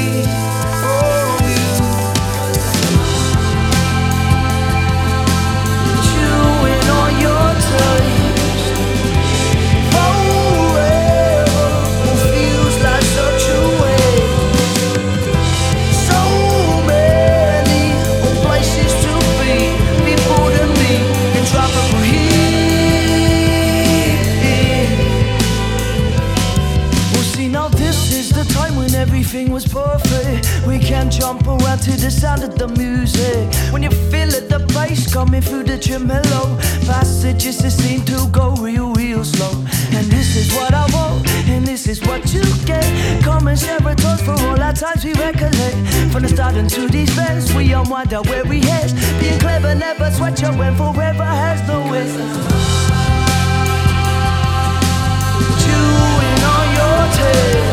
Oh, you chewing on your taste forever. Feels like such a waste. So many places to be, people to meet in tropical heat. Well, see, now this is the time when everything was perfect. We can jump around to the sound of the music. When you feel it, the bass coming through the tremolo, passages that seem to go real, real slow. And this is what I want, and this is what you get. Come and share a toast for all our times we recollect. From the start into these bends, we unwind our weary heads. Being clever never sweat you when forever has no end. Chewing on your tail